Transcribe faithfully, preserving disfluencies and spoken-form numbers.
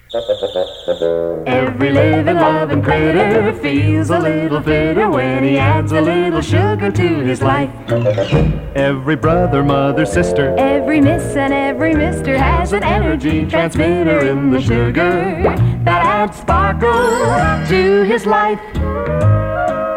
Every living, loving critter feels a little fitter when he adds a little sugar to his life. Every brother, mother, sister, every miss and every mister has an energy transmitter in the sugar that adds sparkle to his life.